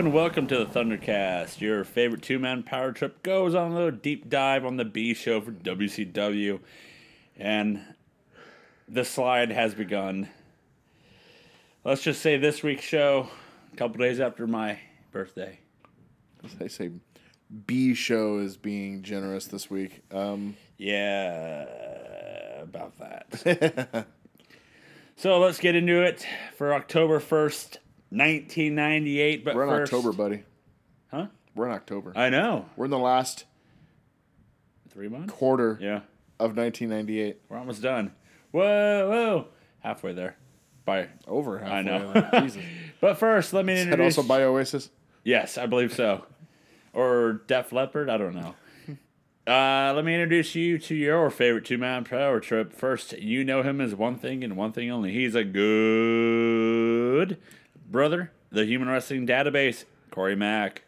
and welcome to the Thundercast. Your favorite two-man power trip goes on a little deep dive on the B show for WCW. And the slide has begun. Let's just say this week's show, a couple days after my birthday. They say B show is being generous this week. Yeah, about that. So let's get into it for October 1st, 1998. But We're in first, October, buddy. Huh? We're in October. I know. We're in the last 3 months? quarter Yeah. of 1998. We're almost done. Whoa. Halfway there. By Over halfway. I know. There. Jesus. But first, let me Is that introduce... also by Oasis? Yes, I believe so. Or Def Leppard, I don't know. Let me introduce you to your favorite two-man power trip. First, you know him as one thing and one thing only. He's a good brother, the Human Wrestling Database, Corey Mack.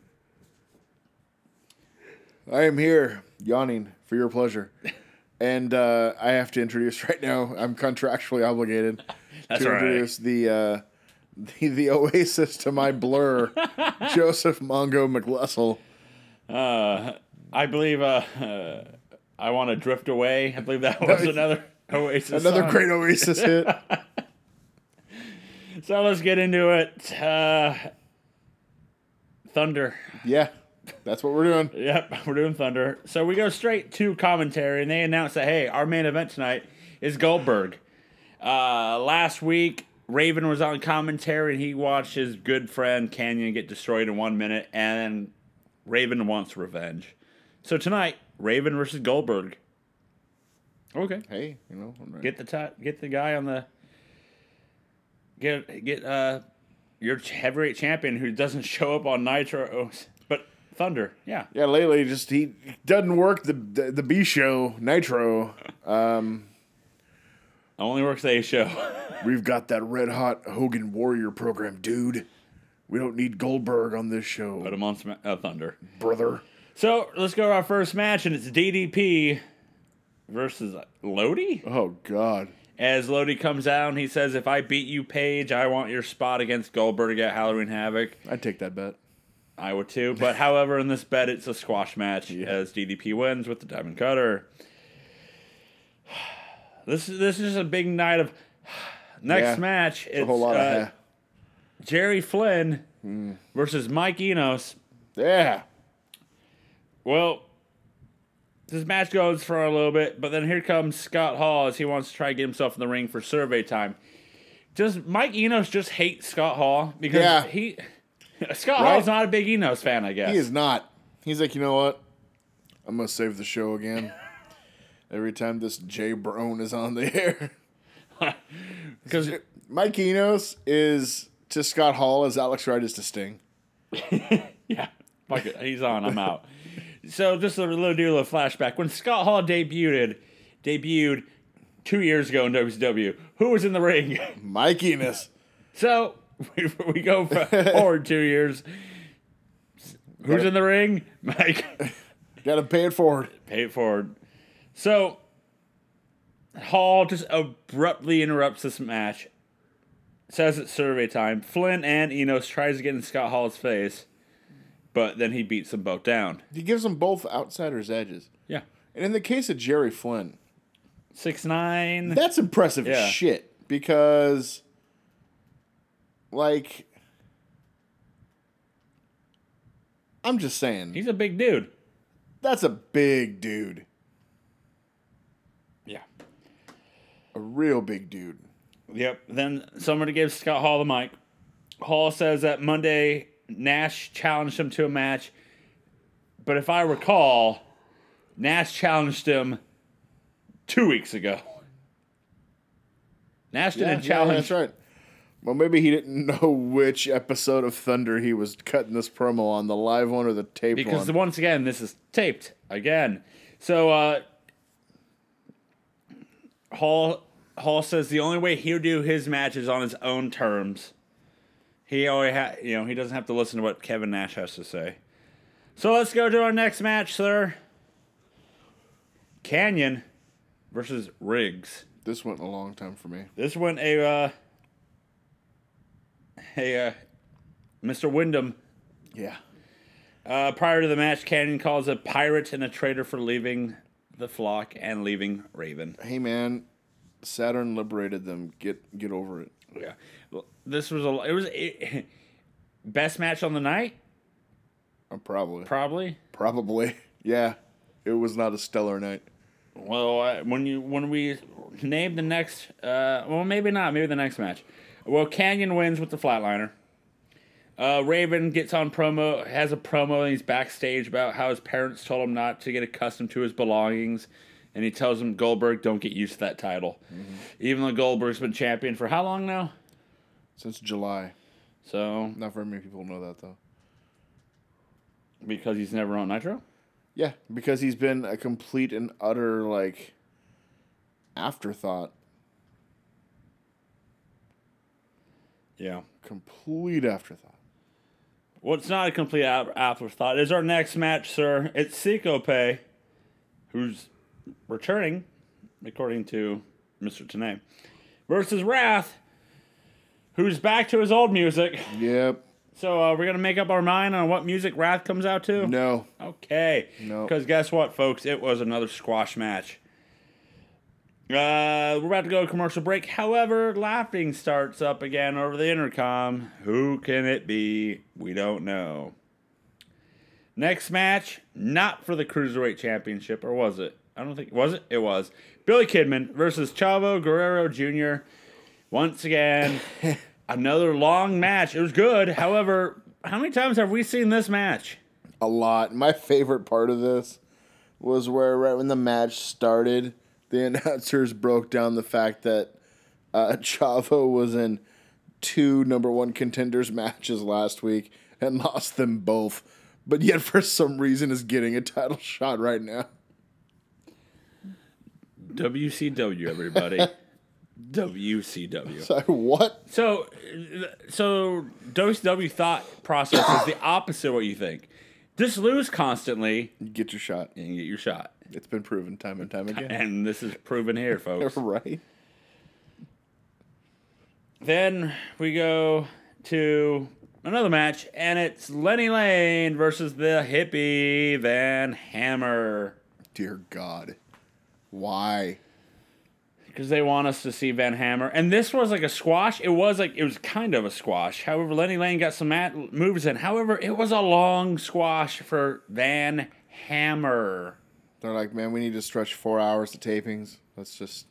I am here, yawning for your pleasure. And I have to introduce right now, I'm contractually obligated That's to all right. introduce the Oasis to my Blur, Joseph Mongo McLussell. I believe I Want to Drift Away. I believe that was another Oasis Another song. great Oasis hit. So let's get into it. Thunder. Yeah, that's what we're doing. Yep, we're doing Thunder. So we go straight to commentary, and they announce that, hey, our main event tonight is Goldberg. Last week, Raven was on commentary, and he watched his good friend Canyon get destroyed in 1 minute, and Raven wants revenge. So tonight, Raven versus Goldberg. Okay. Hey, you know, Get the guy on the... Get your heavyweight champion who doesn't show up on Nitro, but Thunder, yeah. Yeah, lately he doesn't work the B show Nitro. Only works the A show. We've got that red hot Hogan Warrior program, dude. We don't need Goldberg on this show, Put him on Thunder. brother. So let's go to our first match, and it's DDP versus Lodi. Oh God. As Lodi comes out, and he says, "If I beat you, Paige, I want your spot against Goldberg at Halloween Havoc." I'd take that bet. I would too, but however, in this bet, it's a squash match as DDP wins with the Diamond Cutter. This is a big night of. Next match, it's a whole lot of Jerry Flynn versus Mike Enos. Yeah. Well, this match goes for a little bit, but then here comes Scott Hall as he wants to try to get himself in the ring for survey time. Does Mike Enos just hate Scott Hall? Because Scott Hall's not a big Enos fan, I guess. He is not. He's like, you know what? I'm gonna save the show again. Every time this Jay Brown is on the air. Because Mike Enos is to Scott Hall as Alex Wright is to Sting. yeah, fuck it, he's on. I'm out. So just a little flashback. When Scott Hall debuted 2 years ago in WCW, who was in the ring? Mike Enos. So we go forward 2 years. Who's in the ring? Mike. Gotta pay it forward. Pay it forward. So Hall just abruptly interrupts this match. Says it's survey time. Flynn and Enos tries to get in Scott Hall's face, but then he beats them both down. He gives them both outsiders' edges. Yeah. And in the case of Jerry Flynn, 6'9". that's impressive as shit. Because, like, I'm just saying. He's a big dude. That's a big dude. Yeah. A real big dude. Yep. Then somebody gives Scott Hall the mic. Hall says that Monday Nash challenged him to a match. But if I recall, Nash challenged him 2 weeks ago. Nash didn't challenge. Yeah, that's right. Well, maybe he didn't know which episode of Thunder he was cutting this promo on, the live one or the taped one. Because once again, this is taped again. So Hall says the only way he'll do his match is on his own terms. He he doesn't have to listen to what Kevin Nash has to say. So let's go to our next match, sir. Canyon versus Riggs. This went a long time for me. This went Mr. Wyndham Yeah. Prior to the match, Canyon calls a pirate and a traitor for leaving the flock and leaving Raven. Hey, man. Saturn liberated them. Get over it. Yeah. Well, this was best match on the night? Probably. Probably. Yeah. It was not a stellar night. Well, when we name the next, maybe not. Maybe the next match. Well, Canyon wins with the flatliner. Raven gets on promo, has a promo, and he's backstage about how his parents told him not to get accustomed to his belongings, and he tells him Goldberg, don't get used to that title. Mm-hmm. Even though Goldberg's been champion for how long now? Since July. So not very many people know that though. Because he's never on Nitro? Yeah, because he's been a complete and utter, afterthought. Yeah. Complete afterthought. Well, it's not a complete afterthought. It's our next match, sir. It's Sikope, who's returning, according to Mr. Tanay, versus Wrath, who's back to his old music. Yep. So we're going to make up our mind on what music Wrath comes out to? No. Okay. No. Because guess what, folks? It was another squash match. We're about to go to commercial break. However, laughing starts up again over the intercom. Who can it be? We don't know. Next match, not for the Cruiserweight Championship, or was it? I don't think... Was it? It was. Billy Kidman versus Chavo Guerrero Jr. Once again, another long match. It was good. However, how many times have we seen this match? A lot. My favorite part of this was where right when the match started, the announcers broke down the fact that Chavo was in 2 number 1 contenders matches last week and lost them both, but yet for some reason is getting a title shot right now. WCW, everybody. WCW. Sorry, what? So WCW thought process is the opposite of what you think. Just lose constantly. You get your shot. And you get your shot. It's been proven time and time again. And this is proven here, folks. Right. Then we go to another match, and it's Lenny Lane versus the hippie Van Hammer. Dear God. Why? Because they want us to see Van Hammer. And this was like a squash. It was kind of a squash. However, Lenny Lane got some moves in. However, it was a long squash for Van Hammer. They're like, man, we need to stretch 4 hours to tapings. Let's just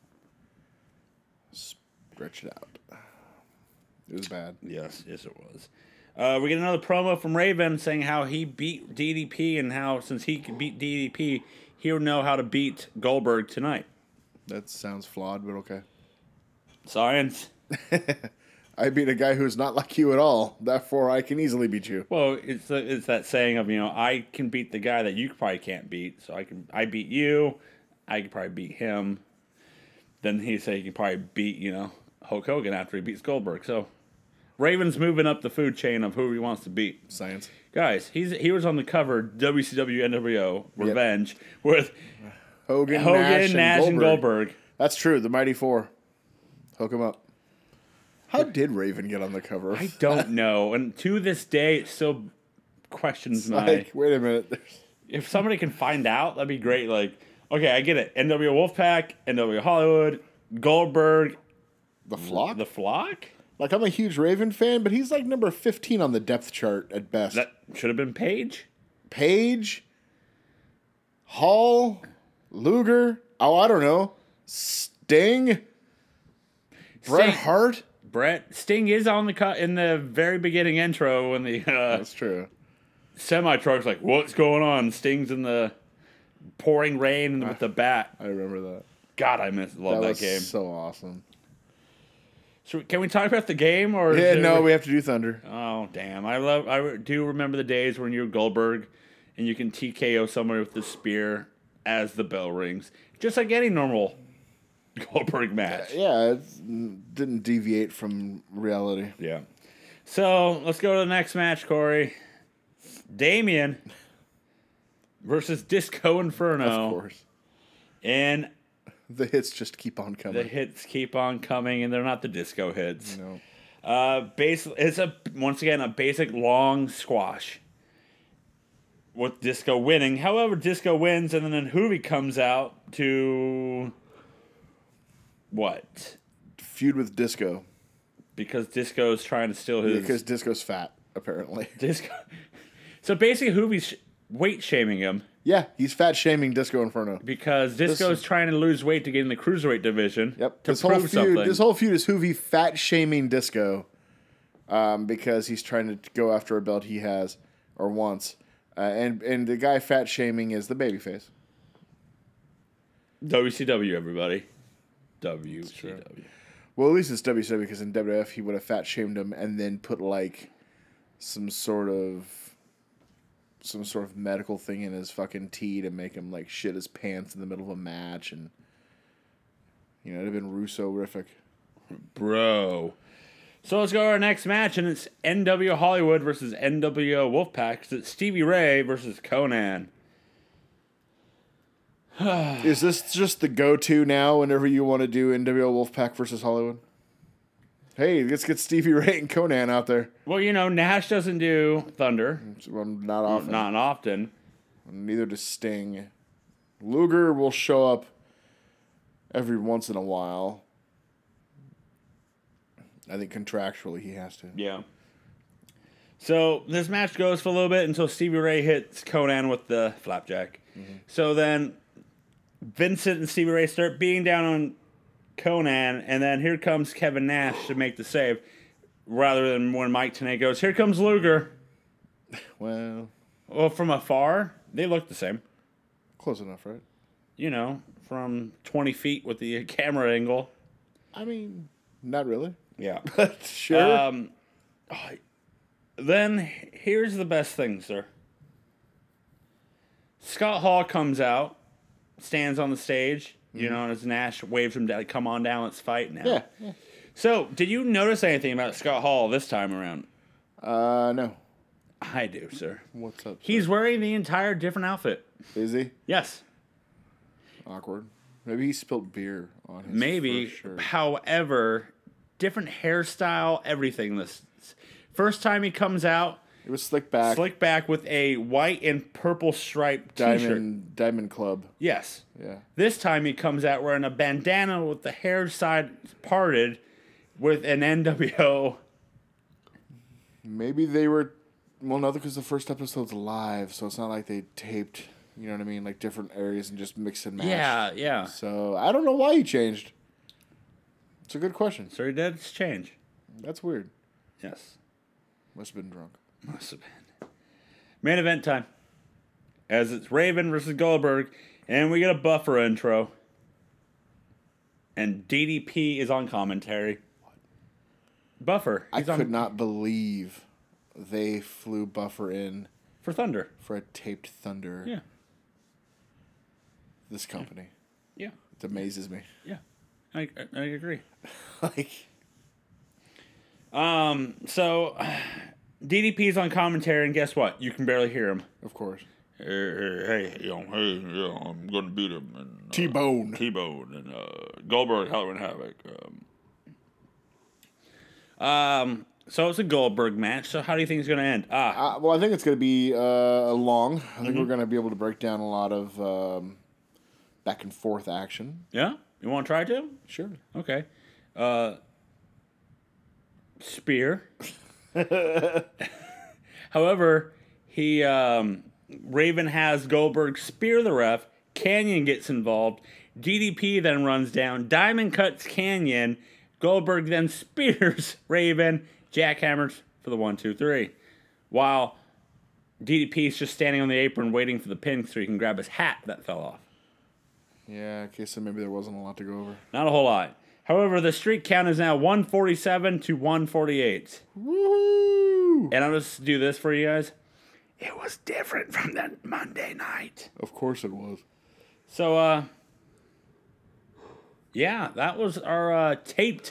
stretch it out. It was bad. Yes, it was. We get another promo from Raven saying how he beat DDP and how since he can beat DDP, he'll know how to beat Goldberg tonight. That sounds flawed, but okay. Science. I beat a guy who's not like you at all. Therefore, I can easily beat you. Well, it's that saying of, I can beat the guy that you probably can't beat. So I beat you. I can probably beat him. Then he say he can probably beat, Hulk Hogan after he beats Goldberg. So Raven's moving up the food chain of who he wants to beat. Science. Guys, he was on the cover WCW NWO Revenge with Hogan, Nash, and Goldberg. That's true. The Mighty Four. Hook him up. How did Raven get on the cover? I don't know. And to this day, it still questions my... wait a minute. If somebody can find out, that'd be great. Okay, I get it. NWO Wolfpack, NWO Hollywood, Goldberg. The Flock? The Flock? I'm a huge Raven fan, but he's number 15 on the depth chart at best. That should have been Paige? Paige? Hall? Luger? Oh, I don't know. Sting? Bret Hart? Sting is on the cut in the very beginning intro when the that's true. Semi-truck's like, what's going on? Sting's in the pouring rain with the bat. I remember that. God, I love that game. So awesome. So can we talk about the game or? We have to do Thunder. Oh damn! I do remember the days when you're Goldberg, and you can TKO someone with the spear as the bell rings, just like any normal Goldberg match. Yeah, it didn't deviate from reality. Yeah. So let's go to the next match, Corey. Damien versus Disco Inferno. Of course. And the hits just keep on coming. The hits keep on coming, and they're not the disco hits. No. It's once again a basic long squash with Disco winning. However, Disco wins, and then Hoovy comes out to what? Feud with Disco. Because Disco's trying to steal his. Because Disco's fat, apparently. Disco. So basically, Hoovy's weight shaming him. Yeah, he's fat shaming Disco Inferno. Because Disco's trying to lose weight to get in the cruiserweight division. Yep. To This prove something. whole feud is Hoovy fat shaming Disco, because he's trying to go after a belt he has or wants, and the guy fat shaming is the babyface. WCW, everybody. WCW. Well, at least it's WCW, because in WF he would have fat shamed him and then put like some sort of medical thing in his fucking tea to make him like shit his pants in the middle of a match, and it'd have been Russo-rific. Bro. So let's go to our next match, and it's NW Hollywood versus NWO Wolfpack. It's Stevie Ray versus Conan. Is this just the go-to now whenever you want to do NWO Wolfpack versus Hollywood? Hey, let's get Stevie Ray and Conan out there. Well, Nash doesn't do Thunder. Well, not often. Not often. Neither does Sting. Luger will show up every once in a while. I think contractually he has to. Yeah. So this match goes for a little bit until Stevie Ray hits Conan with the flapjack. Mm-hmm. So then Vincent and Stevie Ray start beating down on Conan, and then here comes Kevin Nash to make the save, rather than when Mike Tenay goes, here comes Luger. Well, from afar, they look the same. Close enough, right? From 20 feet with the camera angle. I mean, not really. Yeah. But sure. Then, here's the best thing, sir. Scott Hall comes out, stands on the stage, and as Nash waves him down, come on down, let's fight now. Yeah. So, did you notice anything about Scott Hall this time around? No. I do, sir. What's up, sir? He's wearing the entire different outfit. Is he? Yes. Awkward. Maybe he spilled beer on his Maybe. first shirt. However, different hairstyle, everything. This first time he comes out, it was slick back with a white and purple striped t-shirt. Diamond Club. Yes. Yeah. This time he comes out wearing a bandana with the hair side parted with an NWO. Maybe they were... Well, no, because the first episode's live, so it's not like they taped, you know what I mean, like different areas and just mix and match. Yeah. So I don't know why he changed. It's a good question. So he did change. That's weird. Yes. Must have been drunk. Must have been. Main event time. As it's Raven versus Goldberg, and we get a Buffer intro. And DDP is on commentary. Buffer. I could not believe they flew Buffer in for Thunder. For a taped Thunder. Yeah. This company. Yeah. It amazes me. Yeah. I agree. So DDP's on commentary, and guess what? You can barely hear him. Of course. Hey, I'm gonna beat him. And, T-Bone, and Goldberg, Halloween Havoc. So it's a Goldberg match. So how do you think it's gonna end? Well, I think it's gonna be long. I think we're gonna be able to break down a lot of back and forth action. Yeah, you want to try to? Sure. Okay. Spear. However, Raven has Goldberg spear the ref. Canyon gets involved. DDP then runs down. Diamond cuts Canyon. Goldberg then spears Raven. Jackhammers for the 1, 2, 3. While DDP is just standing on the apron waiting for the pin so he can grab his hat that fell off. Yeah, okay, so maybe there wasn't a lot to go over. Not a whole lot. However, the streak count is now 147 to 148. Woohoo! And I'll just do this for you guys. It was different from that Monday night. Of course it was. So, yeah, that was our taped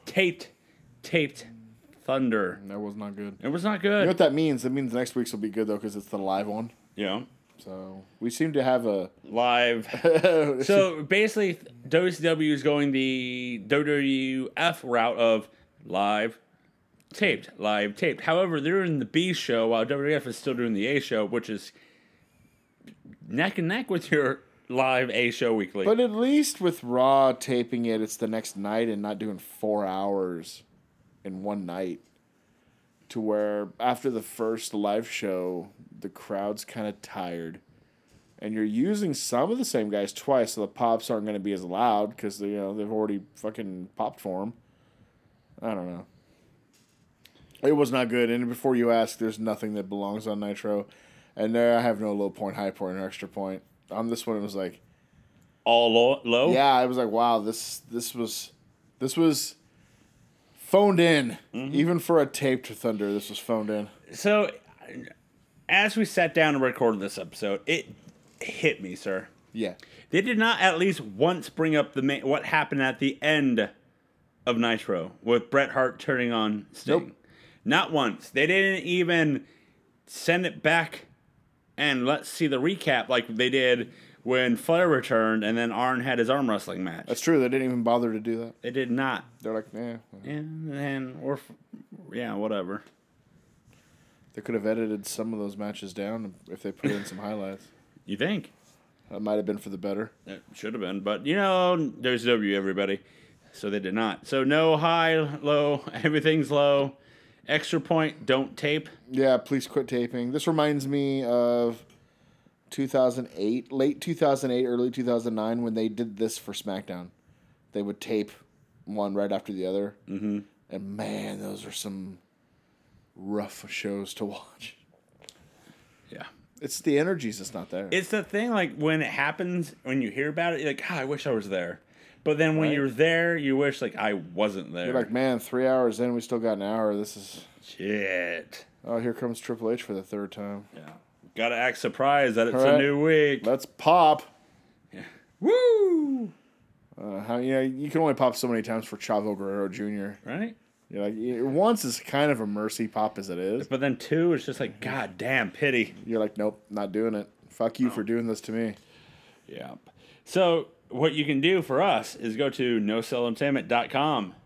Thunder. That was not good. It was not good. You know what that means? That means next week's will be good, though, because it's the live one. Yeah. So, we seem to have a... Live. So, basically, WCW is going the WWF route of live, live taped. However, they're in the B show while WWF is still doing the A show, which is neck and neck with your live A show weekly. But at least with Raw taping it, it's the next night and not doing 4 hours in one night. To where after the first live show, the crowd's kind of tired. And you're using some of the same guys twice, so the pops aren't going to be as loud because they've already fucking popped for them. I don't know. It was not good. And before you ask, there's nothing that belongs on Nitro. And there I have no low point, high point, or extra point. On this one, it was like all low? Yeah, I was like, wow, this was phoned in. Mm-hmm. Even for a taped Thunder, this was phoned in. So, as we sat down and recorded this episode, it hit me, sir. Yeah. They did not at least once bring up what happened at the end of Nitro with Bret Hart turning on Sting. Nope. Not once. They didn't even send it back and let's see the recap like they did when Flair returned and then Arn had his arm wrestling match. That's true. They didn't even bother to do that. They did not. They're like, yeah. Whatever. They could have edited some of those matches down if they put in some highlights. You think? That might have been for the better. It should have been. But, there's W, everybody. So they did not. So no high, low, everything's low. Extra point, don't tape. Yeah, please quit taping. This reminds me of 2008, late 2008, early 2009, when they did this for SmackDown. They would tape one right after the other. Mm-hmm. And man, those are some rough shows to watch. Yeah. It's the energy's just not there. It's the thing, like, when it happens, when you hear about it, you're like, I wish I was there. But then when you're there, you wish, like, I wasn't there. You're like, man, 3 hours in, we still got an hour. This is... Shit. Oh, here comes Triple H for the third time. Yeah. Gotta act surprised that it's a new week. Let's pop. Yeah. Woo! You can only pop so many times for Chavo Guerrero Jr. Right? You're like, once is kind of a mercy pop as it is. But then two is just like, God damn, pity. You're like, nope, not doing it. Fuck you for doing this to me. Yeah. So what you can do for us is go to nocellentertainment.com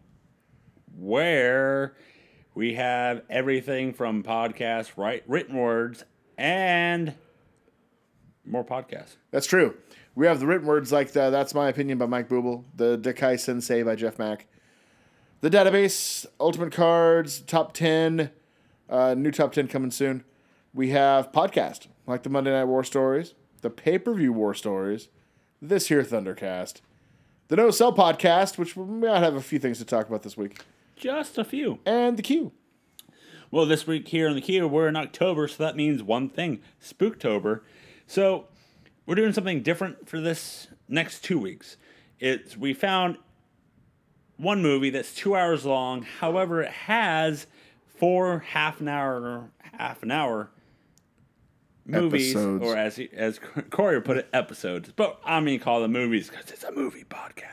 where we have everything from podcasts, written words, and more podcasts. That's true. We have the written words like That's My Opinion by Mike Booble, the Dekai Sensei by Jeff Mack, the database, Ultimate Cards, Top 10, new Top 10 coming soon. We have podcast, like the Monday Night War Stories, the Pay-Per-View War Stories, this here Thundercast, the No Cell Podcast, which we might have a few things to talk about this week. Just a few. And the Q. Well, this week here in the Q, we're in October, so that means one thing, Spooktober. So we're doing something different for this next 2 weeks. We found one movie that's 2 hours long. However, it has 4 half an hour movies, episodes. or as Corey put it, episodes. But I'm going to call them movies because it's a movie podcast.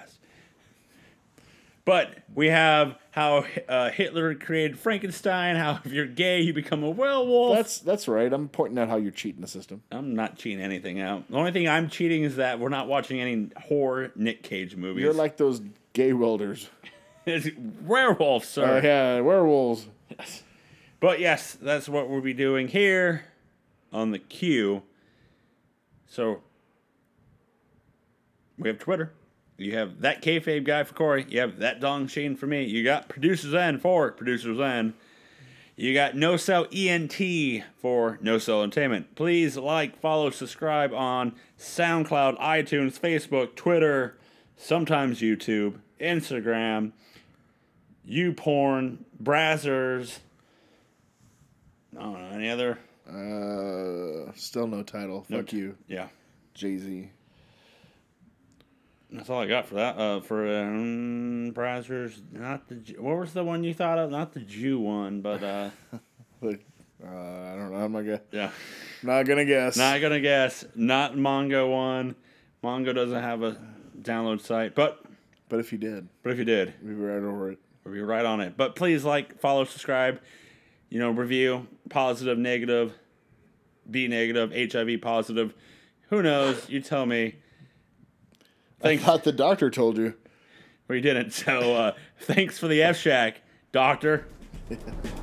But we have how Hitler created Frankenstein, how if you're gay, you become a werewolf. That's right. I'm pointing out how you're cheating the system. I'm not cheating anything out. The only thing I'm cheating is that we're not watching any horror Nick Cage movies. You're like those gay welders. It's werewolves, sir. Yeah, werewolves. Yes. But yes, that's what we'll be doing here on the Q. So we have Twitter. You have that kayfabe guy for Corey. You have that Dong Sheen for me. You got Producers N for Producers N. You got No Cell ENT for No Cell Entertainment. Please like, follow, subscribe on SoundCloud, iTunes, Facebook, Twitter, sometimes YouTube, Instagram, YouPorn, Brazzers. I don't know, any other? Still no title. Fuck you. Yeah. Jay-Z. That's all I got for that. For Brazzers, not the. What was the one you thought of? Not the Jew one, but I don't know. I'm not gonna. Yeah. Not gonna guess. Not gonna guess. Not Mongo one. Mongo doesn't have a download site, but if you did, we'd be right over it. We'd be right on it. But please like, follow, subscribe. Review, positive, negative, B negative, HIV positive. Who knows? You tell me. Thanks. I thought the doctor told you. Well, you didn't. So thanks for the F-Shack, doctor.